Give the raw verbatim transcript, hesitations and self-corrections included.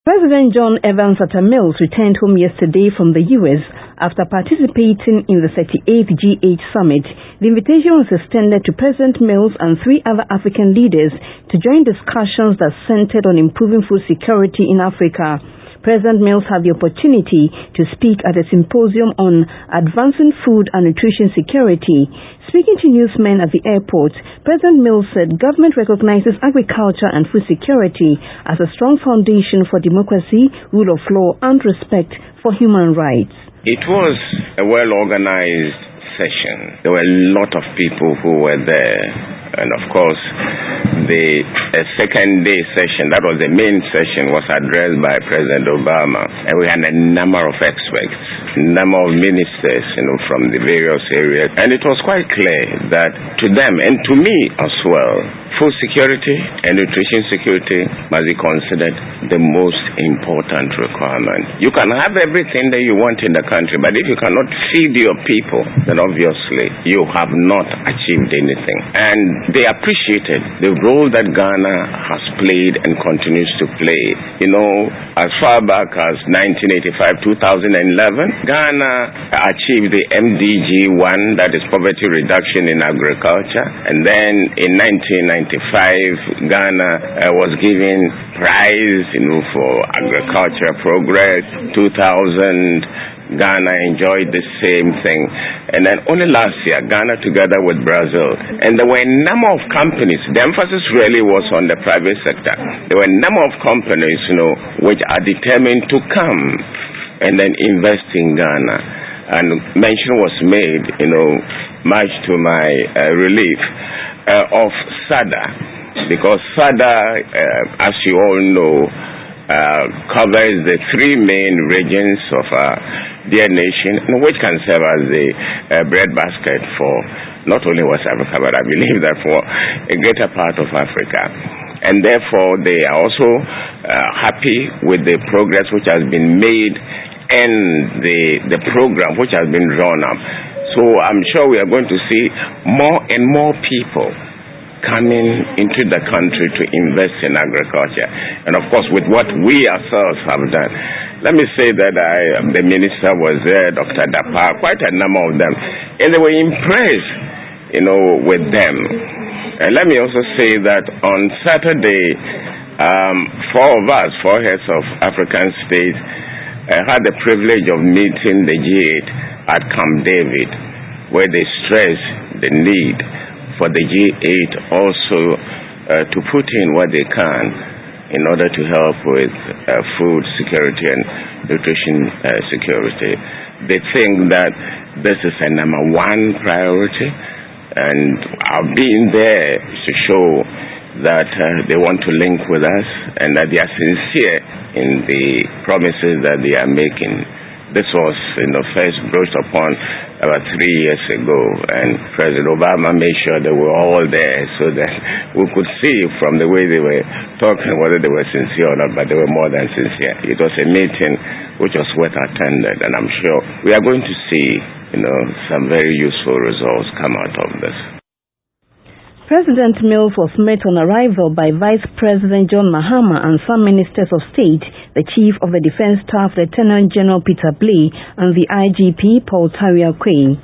President John Evans Atta Mills returned home yesterday from the U S after participating in the thirty-eighth G eight Summit. The invitation was extended to President Mills and three other African leaders to join discussions that centered on improving food security in Africa. President Mills had the opportunity to speak at a symposium on advancing food and nutrition security. Speaking to newsmen at the airport, President Mills said government recognizes agriculture and food security as a strong foundation for democracy, rule of law, and respect for human rights. It was a well-organized session. There were a lot of people who were there. And of course, the uh, second day session, that was the main session, was addressed by President Obama. And we had a number of experts, a number of ministers, you know, from the various areas. And it was quite clear that to them, and to me as well, food security and nutrition security must be considered the most important requirement. You can have everything that you want in the country, but if you cannot feed your people, then obviously you have not achieved anything. And they appreciated the role that Ghana has played and continues to play. You know, as far back as nineteen eighty-five, two thousand eleven, Ghana achieved the M D G one, that is poverty reduction in agriculture. And then in nineteen ninety-five, Ghana uh, was given prize, you know, for agriculture progress. two thousand, Ghana enjoyed the same thing. And then only last year, Ghana together with Brazil. And there were a number of companies. The emphasis really was on the private sector. There were a number of companies, you know, which are determined to come and then invest in Ghana. And mention was made, you know, much to my uh, relief, uh, of SADA. Because SADA, uh, as you all know, Uh, covers the three main regions of our dear nation, which can serve as the uh, breadbasket for not only West Africa, but I believe that for a greater part of Africa. And therefore, they are also uh, happy with the progress which has been made and the, the program which has been drawn up. So I'm sure we are going to see more and more people coming into the country to invest in agriculture. And of course, with what we ourselves have done. Let me say that I, the minister was there, Doctor Dapa, quite a number of them. And they were impressed, you know, with them. And let me also say that on Saturday, um, four of us, four heads of African states, uh, had the privilege of meeting the G eight at Camp David, where they stressed the need for the G eight also uh, to put in what they can in order to help with uh, food security and nutrition uh, security. They think that this is a number one priority, and our being there to show that uh, they want to link with us and that they are sincere in the promises that they are making. This was, you know, first broached upon about three years ago, and President Obama made sure they were all there so that we could see from the way they were talking whether they were sincere or not, but they were more than sincere. It was a meeting which was well attended, and I'm sure we are going to see, you know, some very useful results come out of this. President Mills was met on arrival by Vice President John Mahama and some ministers of state, the Chief of the Defense Staff, Lieutenant General Peter Blay, and the I G P, Paul Tariakwe.